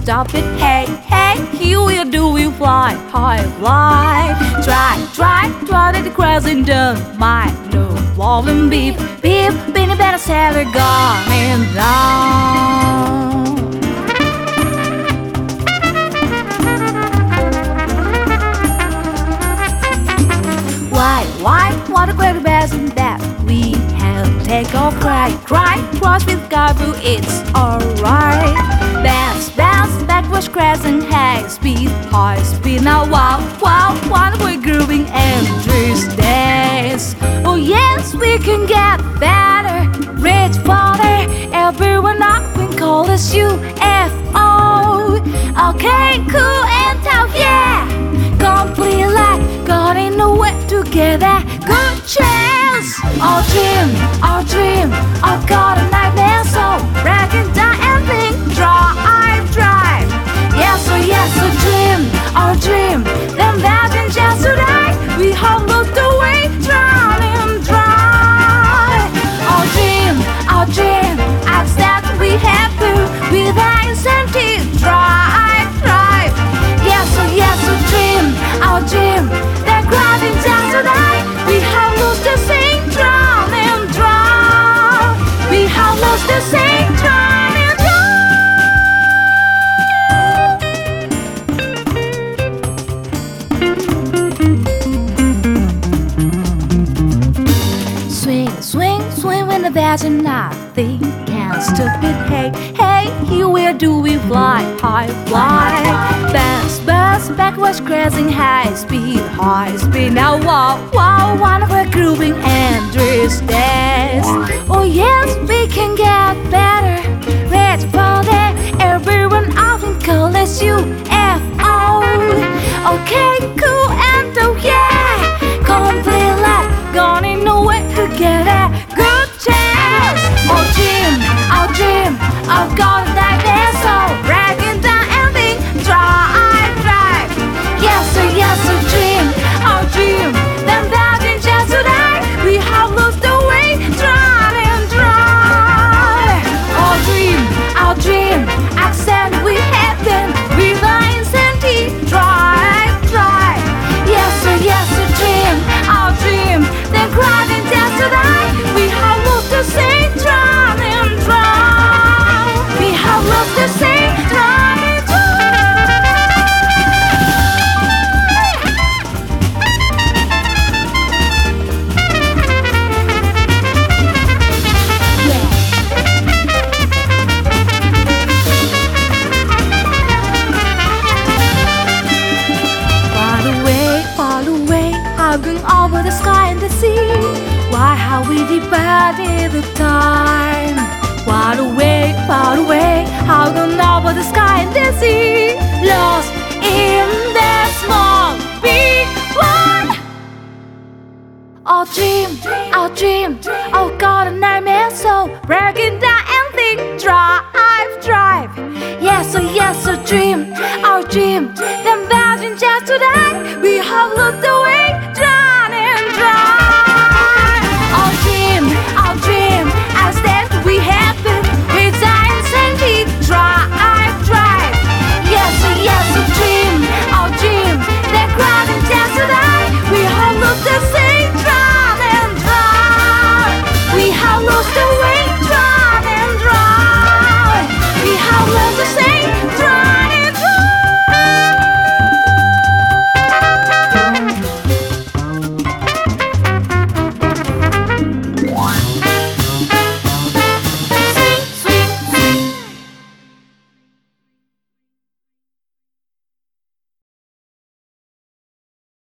stop it. Hey, hey, here we do we fly, high fly. Try that the crowds in the mind. No problem, beep, beep, Benny better sailor going down. Why, what a great blessing that we have. Take off, cry, cross with Gabu, it's alright. Bounce, backwards, crashing, high speed, now wow, one way grooving and these days. Oh yes, we can get better, reach farther, everyone up and call us UFO. Okay, cool and tough, yeah, complete like got in the way together, good chance. Our dream, I've got a nightmare, so breaking down and think, drive. Yes, oh yes, our dream, then imagine just today, we have looked away, drowning dry. Our dream, I've said we have to, with our incentive, drive. Yes, oh yes, our dream, then grabbing just today, we have lost the same, drowning dry. We have lost the same, drowning dry. Swing when the beds and nothing can stop it. Hey, here where do we fly, high fly. Bounce, backwards, crashing, high speed, now wow, one of our grooving and these days. Oh yes, we can get better, reach for that, everyone often call us UFO. Okay, cool and oh yeah, complete like gone in no way to get a good chance. Our dream, I've got a nightmare, so breaking down and think, drive. Yes, our dream, then imagine just today, we have lost the way, drowning dry. Our dream, accent we have been, with our incentive, drive. Yes, our dream, then crying just today, we have lost the same, drowning dry. We have lost the same, drowning dry. Far away, hugging over the sky and the sea. Why have we divided the time? Far away, hugging over the sky and the sea. Lost in that small big world. Our dream,